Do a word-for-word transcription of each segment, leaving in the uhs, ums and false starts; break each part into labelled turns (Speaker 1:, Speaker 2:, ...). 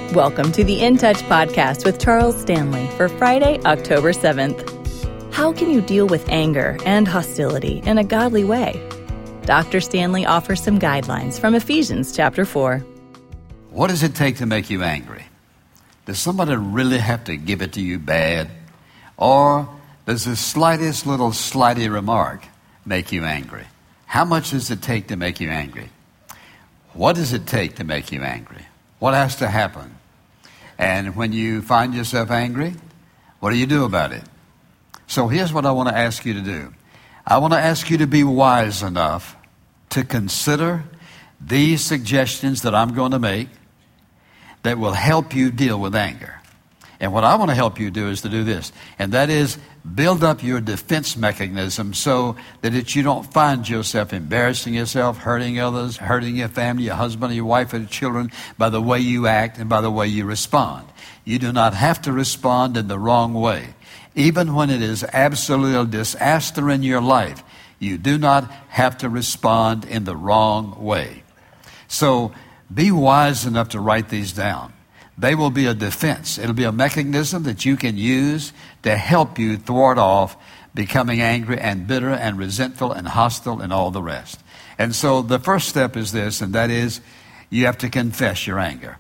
Speaker 1: Welcome to the In Touch podcast with Charles Stanley for Friday, October seventh. How can you deal with anger and hostility in a godly way? Doctor Stanley offers some guidelines from Ephesians chapter four.
Speaker 2: What does it take to make you angry? Does somebody really have to give it to you bad? Or does the slightest little slighty remark make you angry? How much does it take to make you angry? What does it take to make you angry? What has to happen? And when you find yourself angry, what do you do about it? So here's what I want to ask you to do. I want to ask you to be wise enough to consider these suggestions that I'm going to make that will help you deal with anger. And what I want to help you do is to do this, and that is build up your defense mechanism so that it, you don't find yourself embarrassing yourself, hurting others, hurting your family, your husband, your wife, or your children by the way you act and by the way you respond. You do not have to respond in the wrong way. Even when it is absolute disaster in your life, you do not have to respond in the wrong way. So be wise enough to write these down. They will be a defense. It'll be a mechanism that you can use to help you thwart off becoming angry and bitter and resentful and hostile and all the rest. And so the first step is this, and that is you have to confess your anger.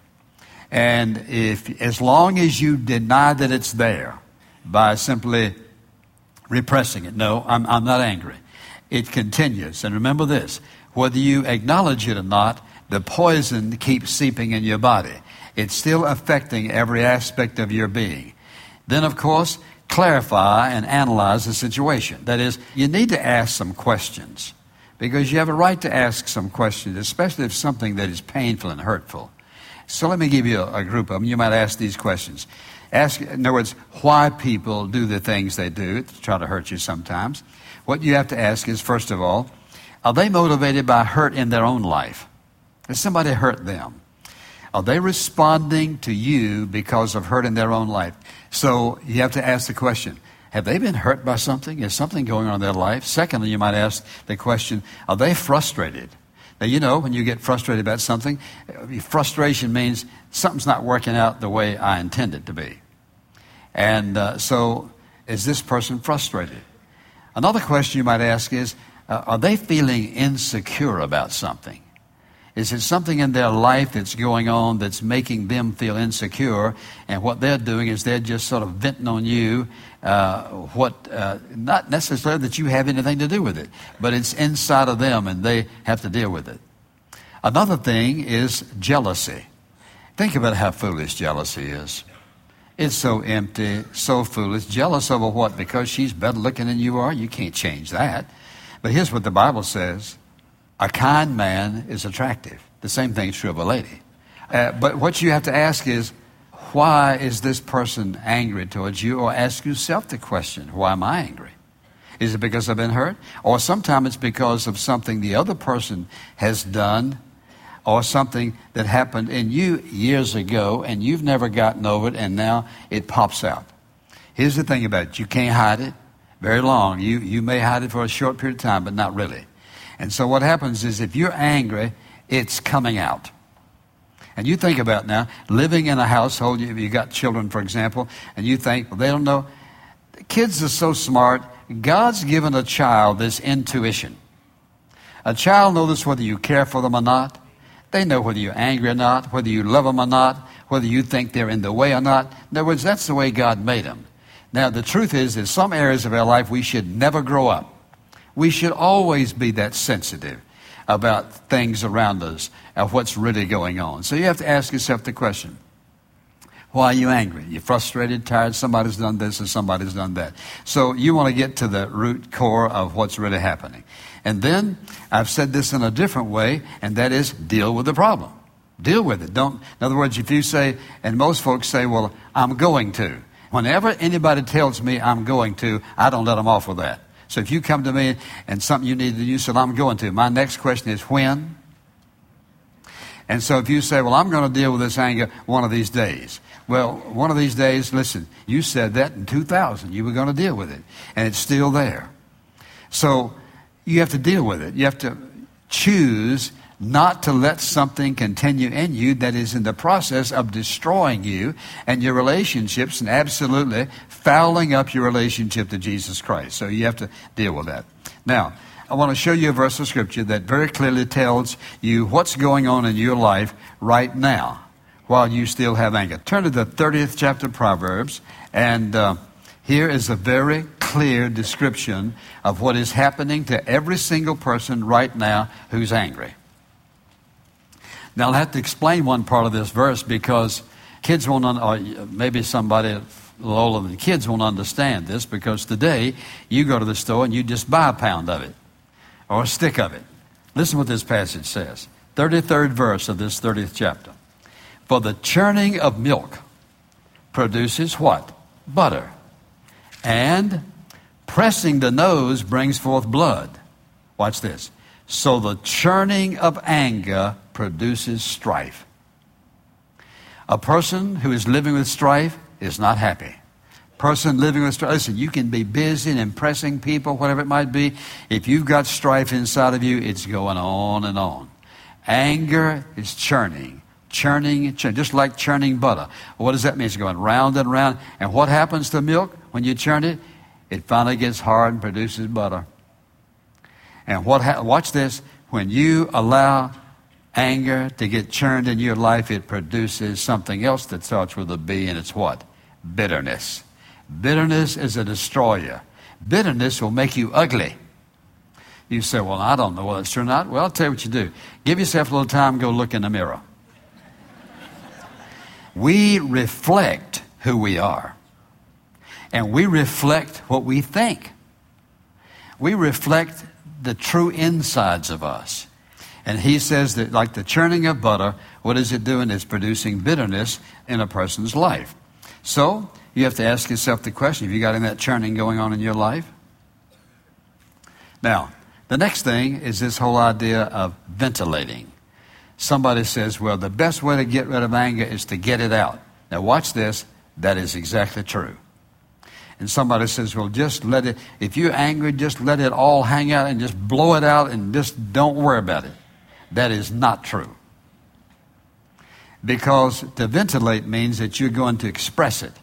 Speaker 2: And if, as long as you deny that it's there by simply repressing it, no, I'm, I'm not angry, it continues. And remember this, whether you acknowledge it or not, the poison keeps seeping in your body. It's still affecting every aspect of your being. Then, of course, clarify and analyze the situation. That is, you need to ask some questions because you have a right to ask some questions, especially if something that is painful and hurtful. So let me give you a, a group of them. You might ask these questions. Ask, in other words, why people do the things they do to try to hurt you sometimes. What you have to ask is, first of all, are they motivated by hurt in their own life? Has somebody hurt them? Are they responding to you because of hurt in their own life? So you have to ask the question, have they been hurt by something? Is something going on in their life? Secondly, you might ask the question, are they frustrated? Now, you know, when you get frustrated about something, frustration means something's not working out the way I intend it to be. And uh, so is this person frustrated? Another question you might ask is, uh, are they feeling insecure about something? Is it something in their life that's going on that's making them feel insecure? And what they're doing is they're just sort of venting on you uh, what, uh, not necessarily that you have anything to do with it, but it's inside of them and they have to deal with it. Another thing is jealousy. Think about how foolish jealousy is. It's so empty, so foolish. Jealous over what? Because she's better looking than you are? You can't change that. But here's what the Bible says. A kind man is attractive. The same thing is true of a lady. Uh, but what you have to ask is, why is this person angry towards you? Or ask yourself the question, why am I angry? Is it because I've been hurt? Or sometimes it's because of something the other person has done or something that happened in you years ago and you've never gotten over it and now it pops out. Here's the thing about it. You can't hide it very long. You, you may hide it for a short period of time, but not really. And so what happens is if you're angry, it's coming out. And you think about now, living in a household, you, you got children, for example, and you think, well, they don't know. Kids are so smart. God's given a child this intuition. A child knows whether you care for them or not. They know whether you're angry or not, whether you love them or not, whether you think they're in the way or not. In other words, that's the way God made them. Now, the truth is, in some areas of our life, we should never grow up. We should always be that sensitive about things around us and what's really going on. So you have to ask yourself the question, why are you angry? You're frustrated, tired, somebody's done this or somebody's done that. So you want to get to the root core of what's really happening. And then I've said this in a different way, and that is deal with the problem. Deal with it. Don't, in other words, if you say, and most folks say, well, I'm going to. Whenever anybody tells me I'm going to, I don't let them off with that. So if you come to me and something you need to do, you said, I'm going to. My next question is when? And so if you say, well, I'm going to deal with this anger one of these days. Well, one of these days, listen, you said that in two thousand. You were going to deal with it. And it's still there. So you have to deal with it. You have to choose not to let something continue in you that is in the process of destroying you and your relationships and absolutely fouling up your relationship to Jesus Christ. So you have to deal with that. Now, I want to show you a verse of Scripture that very clearly tells you what's going on in your life right now while you still have anger. Turn to the thirtieth chapter of Proverbs, and uh, here is a very clear description of what is happening to every single person right now who's angry. Now, I'll have to explain one part of this verse because kids won't, un- or maybe somebody a little older than kids won't understand this, because today you go to the store and you just buy a pound of it or a stick of it. Listen what this passage says. thirty-third verse of this thirtieth chapter. For the churning of milk produces what? Butter. And pressing the nose brings forth blood. Watch this. So the churning of anger produces strife. A person who is living with strife is not happy. Person living with strife, listen, you can be busy and impressing people, whatever it might be. If you've got strife inside of you, it's going on and on. Anger is churning, churning, churning, just like churning butter. What does that mean? It's going round and round. And what happens to milk when you churn it? It finally gets hard and produces butter. And what? Ha- watch this. When you allow anger to get churned in your life, it produces something else that starts with a B, and it's what? Bitterness. Bitterness is a destroyer. Bitterness will make you ugly. You say, well, I don't know whether it's true or not. Well, I'll tell you what you do. Give yourself a little time and go look in the mirror. We reflect who we are. And we reflect what we think. We reflect the true insides of us. And he says that like the churning of butter, what is it doing? It's producing bitterness in a person's life. So you have to ask yourself the question, have you got any of that churning going on in your life? Now, the next thing is this whole idea of ventilating. Somebody says, well, the best way to get rid of anger is to get it out. Now watch this. That is exactly true. And somebody says, well, just let it, if you're angry, just let it all hang out and just blow it out and just don't worry about it. That is not true. Because to ventilate means that you're going to express it.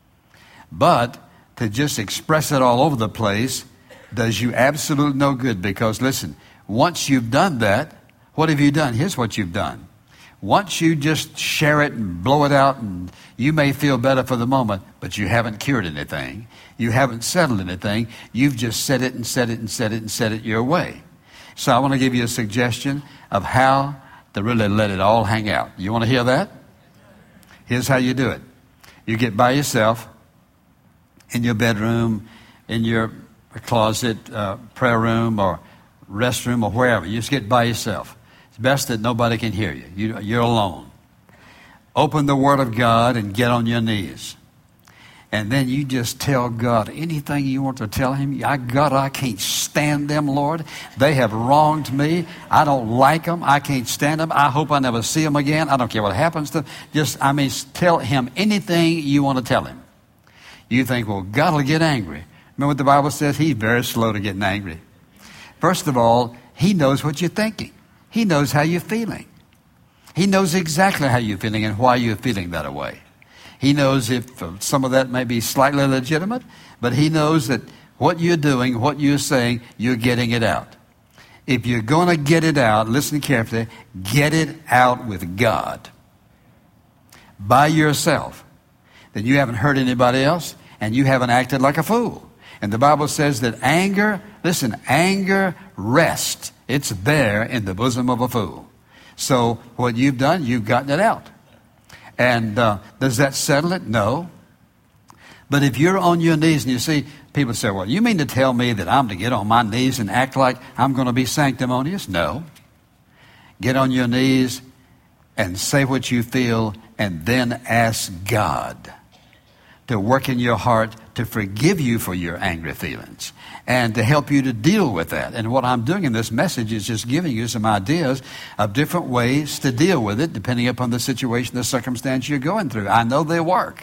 Speaker 2: But to just express it all over the place does you absolutely no good. Because listen, once you've done that, what have you done? Here's what you've done. Once you just share it and blow it out, and you may feel better for the moment, but you haven't cured anything. You haven't settled anything. You've just said it and said it and said it and said it your way. So I want to give you a suggestion of how to really let it all hang out. You want to hear that? Here's how you do it. You get by yourself in your bedroom, in your closet, uh, prayer room, or restroom, or wherever. You just get by yourself. It's best that nobody can hear you. you. You're alone. Open the Word of God and get on your knees. And then you just tell God anything you want to tell Him. I, God, I can't stand them, Lord. They have wronged me. I don't like them. I can't stand them. I hope I never see them again. I don't care what happens to them. Just, I mean, tell Him anything you want to tell Him. You think, well, God will get angry. Remember what the Bible says? He's very slow to getting angry. First of all, He knows what you're thinking. He knows how you're feeling. He knows exactly how you're feeling and why you're feeling that way. He knows if uh, some of that may be slightly legitimate, but He knows that what you're doing, what you're saying, you're getting it out. If you're going to get it out, listen carefully, get it out with God. By yourself. Then you haven't hurt anybody else, and you haven't acted like a fool. And the Bible says that anger, listen, anger rests. It's there in the bosom of a fool. So what you've done, you've gotten it out. And uh, does that settle it? No. But if you're on your knees and you see, people say, well, you mean to tell me that I'm to get on my knees and act like I'm going to be sanctimonious? No. Get on your knees and say what you feel, and then ask God to work in your heart to forgive you for your angry feelings and to help you to deal with that. And what I'm doing in this message is just giving you some ideas of different ways to deal with it depending upon the situation, the circumstance you're going through. I know they work.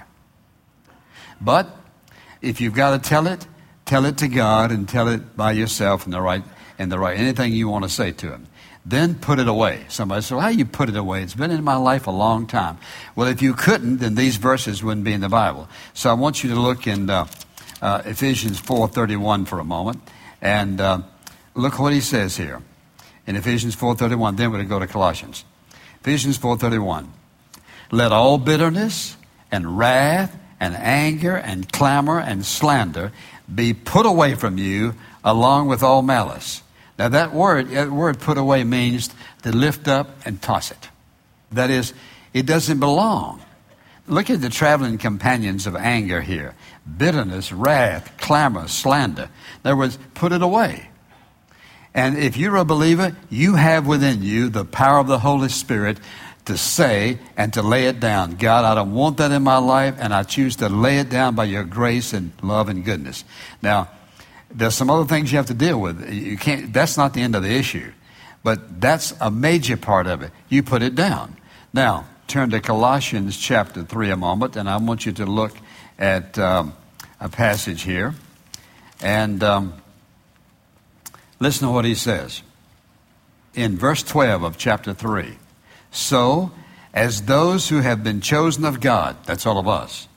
Speaker 2: But if you've got to tell it, tell it to God and tell it by yourself in the right, in the right, anything you want to say to Him. then put it away. Somebody said, well, how do you put it away? It's been in my life a long time. Well, if you couldn't, then these verses wouldn't be in the Bible. So I want you to look in uh, uh, Ephesians four thirty-one for a moment. And uh, look what he says here. In Ephesians four thirty-one, then we're going to go to Colossians. Ephesians four thirty-one. Let all bitterness and wrath and anger and clamor and slander be put away from you, along with all malice. Now that word, that word put away means to lift up and toss it. That is, it doesn't belong. Look at the traveling companions of anger here. Bitterness, wrath, clamor, slander. In other words, put it away. And if you're a believer, you have within you the power of the Holy Spirit to say and to lay it down. God, I don't want that in my life, and I choose to lay it down by your grace and love and goodness. Now, there's some other things you have to deal with. You can't. That's not the end of the issue, but that's a major part of it. You put it down. Now, turn to Colossians chapter three a moment, and I want you to look at um, a passage here, and um, listen to what he says in verse twelve of chapter three. So, as those who have been chosen of God, that's all of us,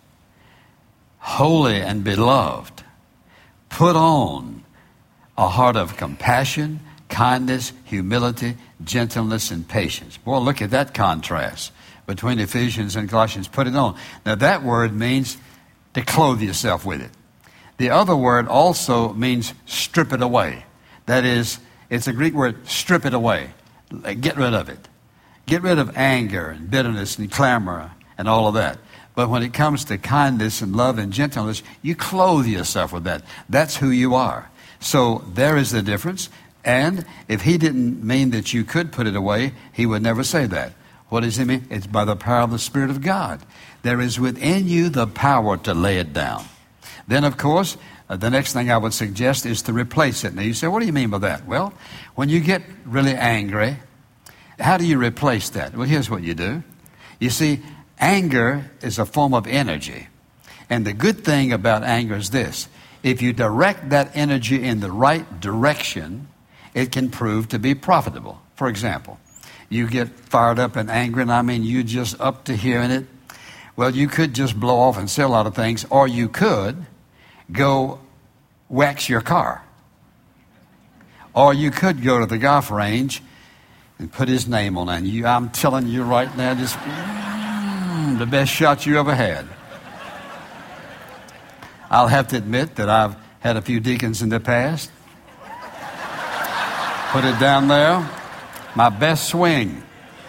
Speaker 2: holy and beloved, put on a heart of compassion, kindness, humility, gentleness, and patience. Boy, look at that contrast between Ephesians and Colossians. Put it on. Now, that word means to clothe yourself with it. The other word also means strip it away. That is, it's a Greek word, strip it away. Get rid of it. Get rid of anger and bitterness and clamor and all of that. But when it comes to kindness and love and gentleness, you clothe yourself with that. That's who you are. So there is the difference. And if he didn't mean that you could put it away, he would never say that. What does he mean? It's by the power of the Spirit of God. There is within you the power to lay it down. Then, of course, uh, the next thing I would suggest is to replace it. Now, you say, what do you mean by that? Well, when you get really angry, how do you replace that? Well, here's what you do. You see, anger is a form of energy. And the good thing about anger is this. If you direct that energy in the right direction, it can prove to be profitable. For example, you get fired up and angry, and I mean you just up to here in it. Well, you could just blow off and say a lot of things, or you could go wax your car. Or you could go to the golf range and put his name on it. You, I'm telling you right now, just mm, the best shot you ever had. I'll have to admit that I've had a few deacons in the past. Put it down there. My best swing.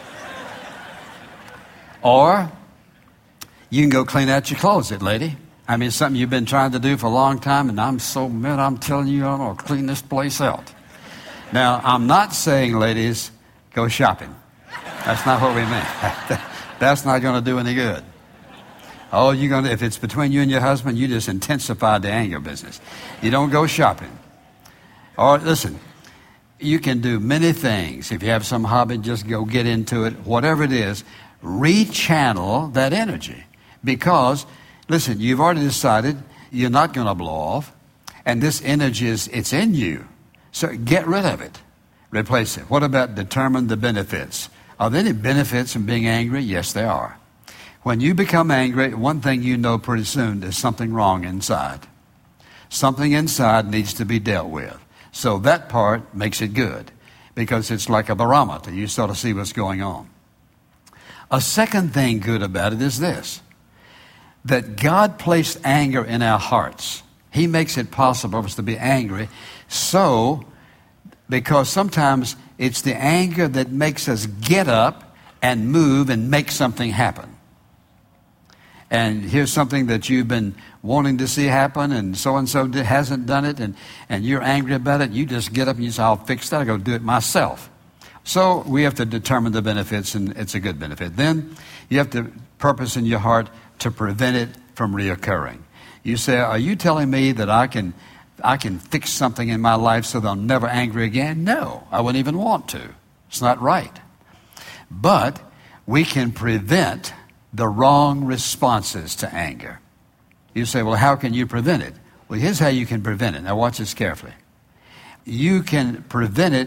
Speaker 2: Or you can go clean out your closet, lady. I mean, it's something you've been trying to do for a long time, and I'm so mad, I'm telling you, I'm going to clean this place out. Now, I'm not saying, ladies, go shopping. That's not what we mean. That's not going to do any good. Oh, you're going to, if it's between you and your husband, you just intensify the anger business. You don't go shopping. Or listen, you can do many things. If you have some hobby, just go get into it. Whatever it is, rechannel that energy. Because, listen, you've already decided you're not going to blow off. And this energy is, it's in you. So get rid of it. Replace it. What about determine the benefits? Are there any benefits in being angry? Yes, there are. When you become angry, one thing you know pretty soon is something wrong inside. Something inside needs to be dealt with. So that part makes it good because it's like a barometer. You sort of see what's going on. A second thing good about it is this, that God placed anger in our hearts. He makes it possible for us to be angry. So, because sometimes it's the anger that makes us get up and move and make something happen. And here's something that you've been wanting to see happen, and so-and-so hasn't done it, and, and you're angry about it. You just get up and you say, I'll fix that. I'll go do it myself. So we have to determine the benefits, and it's a good benefit. Then you have to purpose in your heart to prevent it from reoccurring. You say, are you telling me that I can I can fix something in my life so that I'm never angry again? No, I wouldn't even want to. It's not right. But we can prevent the wrong responses to anger. You say, well, how can you prevent it? Well, here's how you can prevent it. Now watch this carefully. You can prevent it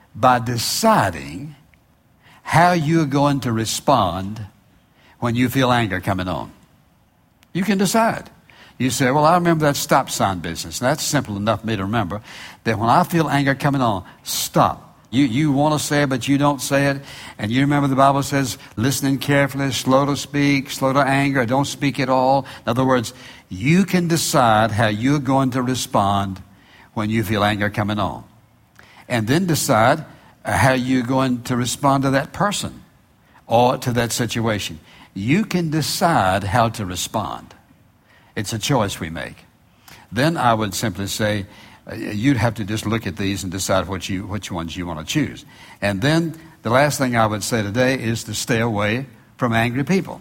Speaker 2: by deciding how you're going to respond when you feel anger coming on. You can decide. You say, well, I remember that stop sign business. That's simple enough for me to remember that when I feel anger coming on, stop. You you want to say it, but you don't say it. And you remember the Bible says, listening carefully, slow to speak, slow to anger, don't speak at all. In other words, you can decide how you're going to respond when you feel anger coming on. And then decide how you're going to respond to that person or to that situation. You can decide how to respond. It's a choice we make. Then I would simply say, uh, you'd have to just look at these and decide what you, which ones you want to choose. And then the last thing I would say today is to stay away from angry people.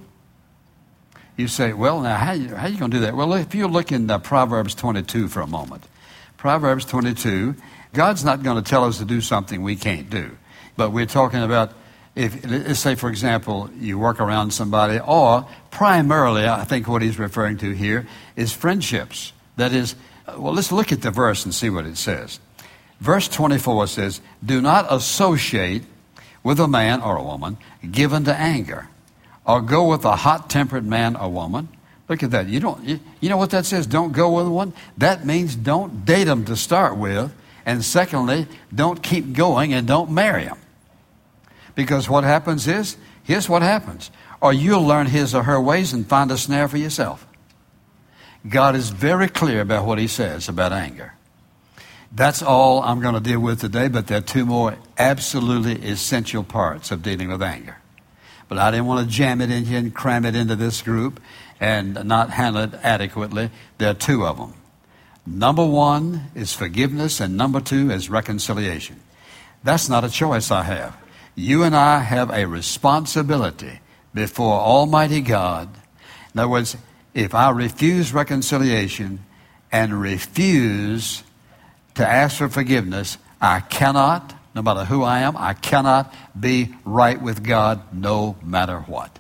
Speaker 2: You say, well, now, how, you, how are you going to do that? Well, if you look in uh, Proverbs twenty-two for a moment. Proverbs twenty-two, God's not going to tell us to do something we can't do. But we're talking about, if let's say, for example, you work around somebody, or primarily, I think what he's referring to here is friendships. That is, well, let's look at the verse and see what it says. Verse twenty-four says, do not associate with a man or a woman given to anger, or go with a hot-tempered man or woman. Look at that. You don't. You, you know what that says? Don't go with one. That means don't date them to start with, and secondly, don't keep going and don't marry them. Because what happens is, here's what happens. Or you'll learn his or her ways and find a snare for yourself. God is very clear about what he says about anger. That's all I'm going to deal with today, but there are two more absolutely essential parts of dealing with anger. But I didn't want to jam it in here and cram it into this group and not handle it adequately. There are two of them. Number one is forgiveness, and number two is reconciliation. That's not a choice I have. You and I have a responsibility before Almighty God. In other words, if I refuse reconciliation and refuse to ask for forgiveness, I cannot, no matter who I am, I cannot be right with God no matter what.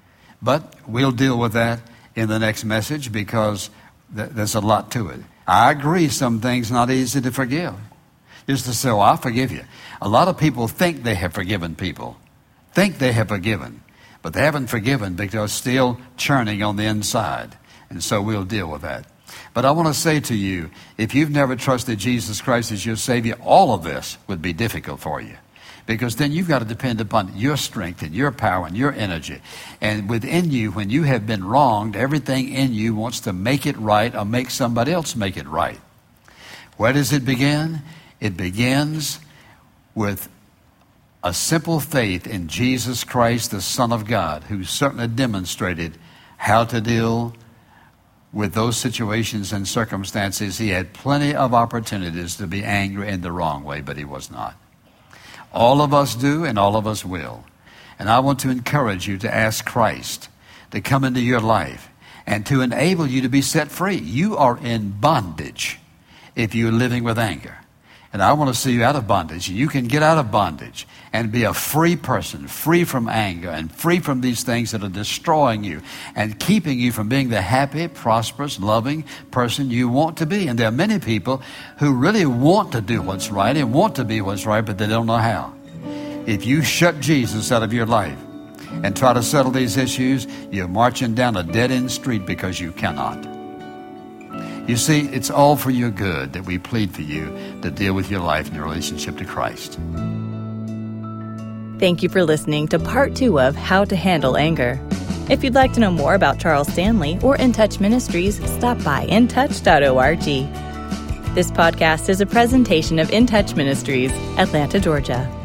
Speaker 2: But we'll deal with that in the next message because th- there's a lot to it. I agree some things not easy to forgive. Just to say, oh, I forgive you. A lot of people think they have forgiven people, think they have forgiven, but they haven't forgiven because they're still churning on the inside. And so we'll deal with that. But I want to say to you, if you've never trusted Jesus Christ as your Savior, all of this would be difficult for you. Because then you've got to depend upon your strength and your power and your energy. And within you, when you have been wronged, everything in you wants to make it right or make somebody else make it right. Where does it begin? It begins with a simple faith in Jesus Christ, the Son of God, who certainly demonstrated how to deal with those situations and circumstances. He had plenty of opportunities to be angry in the wrong way, but he was not. All of us do, and all of us will. And I want to encourage you to ask Christ to come into your life and to enable you to be set free. You are in bondage if you're living with anger. And I want to see you out of bondage. You can get out of bondage and be a free person, free from anger and free from these things that are destroying you and keeping you from being the happy, prosperous, loving person you want to be. And there are many people who really want to do what's right and want to be what's right, but they don't know how. If you shut Jesus out of your life and try to settle these issues, you're marching down a dead-end street because you cannot. You see, it's all for your good that we plead for you to deal with your life and your relationship to Christ.
Speaker 1: Thank you for listening to part two of How to Handle Anger. If you'd like to know more about Charles Stanley or In Touch Ministries, stop by in touch dot org. This podcast is a presentation of In Touch Ministries, Atlanta, Georgia.